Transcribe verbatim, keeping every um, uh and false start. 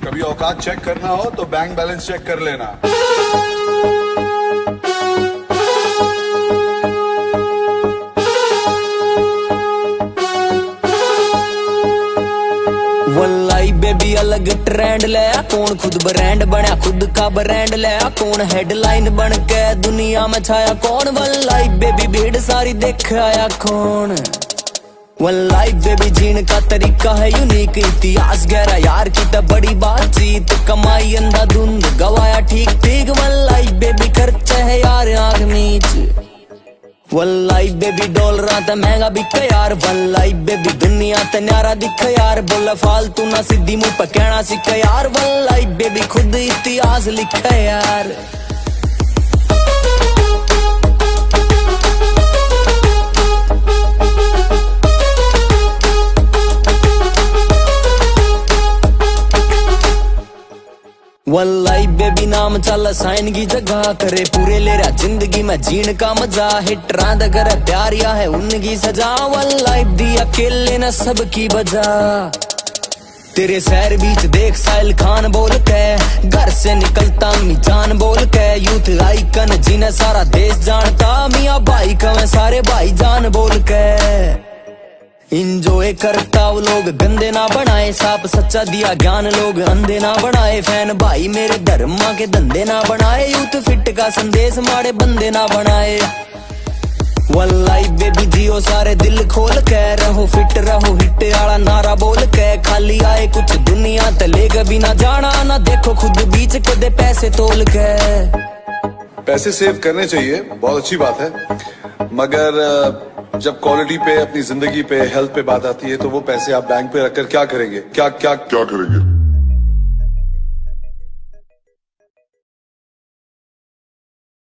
कभी औकात चेक करना हो तो बैंक बैलेंस चेक कर लेना। वल्लाई बेबी अलग ट्रेंड ले, कौन खुद ब्रांड बना खुद का ब्रांड ले, कौन हेडलाइन बन के दुनिया में छाया कौन। वल्लाई बेबी भीड़ सारी देख आया कौन। वल्लाई बेबी जीने का तरीका है यूनिक, इतिहास गहरा यार की तो बड़ी बातचीत, कमाई अंधाधुंध गवाया ठीक ठीक। वल्लाई बेबी खर्चा है यार आंख मीच। वल्लाई बेबी डॉलर तो महंगा बिका यार। वल्लाई बेबी दुनिया तो न्यारा दिख यार, बोला फालतू ना सीधी मुंह पर कहना सीखा यार। वल्लाई बेबी खुद इतिहास लिखा यार। वल्लाई बेबी नाम चल साइन की जगह, करे पूरे ले रहा जिंदगी में जीण का मजा। हिटरा द करे प्यार या है उनकी सजा, वल्लाई दी अकेले न सबकी बजा। तेरे शहर बीच देख साहिल खान बोल के, घर से निकलता मी जान बोल के। यूथ आइकन जिन्हें सारा देश जानता, मियाँ भाई कवे सारे भाई जान बोल के। इंजॉय करता वो लोग गंदे ना बनाए, साफ सच्चा दिया ज्ञान लोग अंधे ना बनाए। फैन भाई मेरे धर्मा के धंधे ना बनाए, यूथ फिट का संदेश मारे बंदे ना बनाए। वल्लाई बेबी जियो सारे दिल खोल के, रहो फिट रहो हिट आला नारा बोल के। खाली आए कुछ दुनिया तले कभी ना जाना, ना देखो खुद बीच कदे पैसे तोल के। पैसे सेव करने चाहिए, बहुत अच्छी बात है, मगर जब क्वालिटी पे, अपनी जिंदगी पे, हेल्थ पे बात आती है तो वो पैसे आप बैंक पे रखकर क्या करेंगे? क्या क्या क्या करेंगे?